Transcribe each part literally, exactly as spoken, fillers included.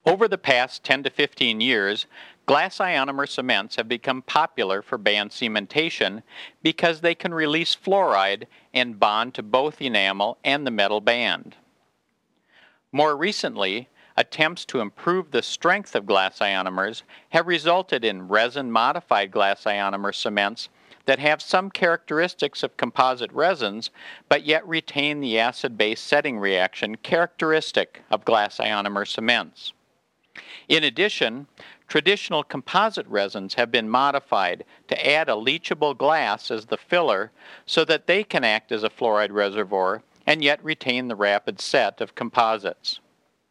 Over the past ten to fifteen years, glass ionomer cements have become popular for band cementation because they can release fluoride and bond to both enamel and the metal band. More recently, attempts to improve the strength of glass ionomers have resulted in resin-modified glass ionomer cements that have some characteristics of composite resins, but yet retain the acid-base setting reaction characteristic of glass ionomer cements. In addition, traditional composite resins have been modified to add a leachable glass as the filler so that they can act as a fluoride reservoir and yet retain the rapid set of composites.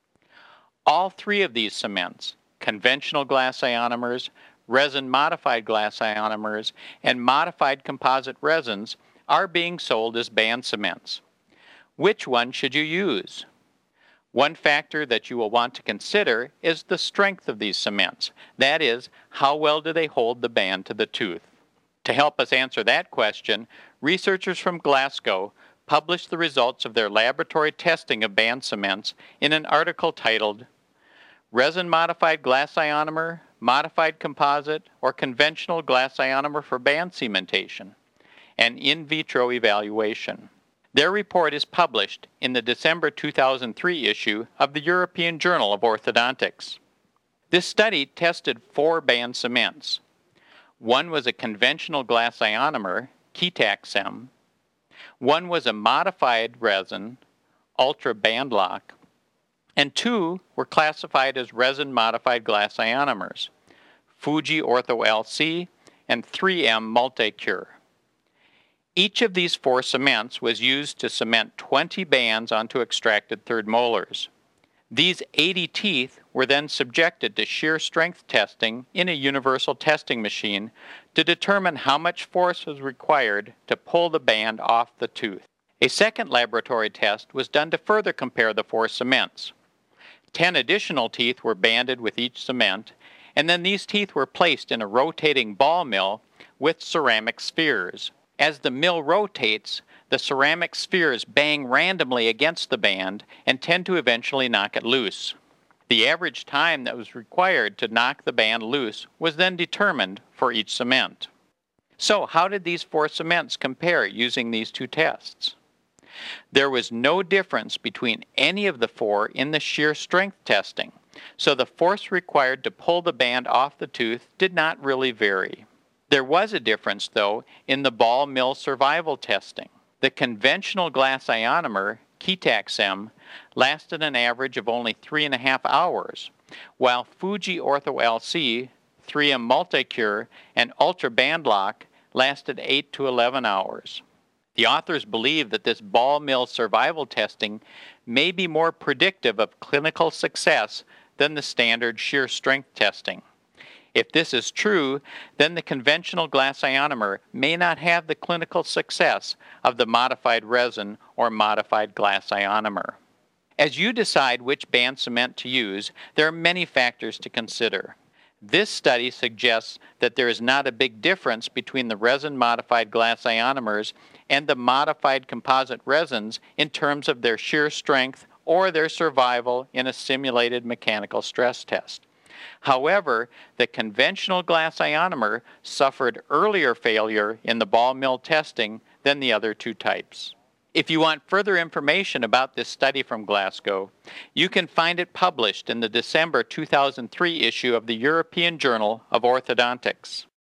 All three of these cements, conventional glass ionomers, resin-modified glass ionomers, and modified composite resins, are being sold as band cements. Which one should you use? One factor that you will want to consider is the strength of these cements. That is, how well do they hold the band to the tooth? To help us answer that question, researchers from Glasgow published the results of their laboratory testing of band cements in an article titled Resin-Modified Glass Ionomer, Modified Composite, or Conventional Glass Ionomer for Band Cementation, an in vitro evaluation. Their report is published in the December two thousand three issue of the European Journal of Orthodontics. This study tested four band cements. One was a conventional glass ionomer, Ketac-Sem. One was a modified resin, Ultra Bandlock. And two were classified as resin-modified glass ionomers, Fuji Ortho L C and three M Multicure. Each of these four cements was used to cement twenty bands onto extracted third molars. These eighty teeth were then subjected to shear strength testing in a universal testing machine to determine how much force was required to pull the band off the tooth. A second laboratory test was done to further compare the four cements. Ten additional teeth were banded with each cement, and then these teeth were placed in a rotating ball mill with ceramic spheres. As the mill rotates, the ceramic spheres bang randomly against the band and tend to eventually knock it loose. The average time that was required to knock the band loose was then determined for each cement. So, how did these four cements compare using these two tests? There was no difference between any of the four in the shear strength testing, so the force required to pull the band off the tooth did not really vary. There was a difference, though, in the ball mill survival testing. The conventional glass ionomer, Ketac-Sem, lasted an average of only three and a half hours, while Fuji Ortho L C, three M Multicure, and Ultra Bandlock lasted eight to eleven hours. The authors believe that this ball mill survival testing may be more predictive of clinical success than the standard shear strength testing. If this is true, then the conventional glass ionomer may not have the clinical success of the modified resin or modified glass ionomer. As you decide which band cement to use, there are many factors to consider. This study suggests that there is not a big difference between the resin-modified glass ionomers and the modified composite resins in terms of their shear strength or their survival in a simulated mechanical stress test. However, the conventional glass ionomer suffered earlier failure in the ball mill testing than the other two types. If you want further information about this study from Glasgow, you can find it published in the December two thousand three issue of the European Journal of Orthodontics.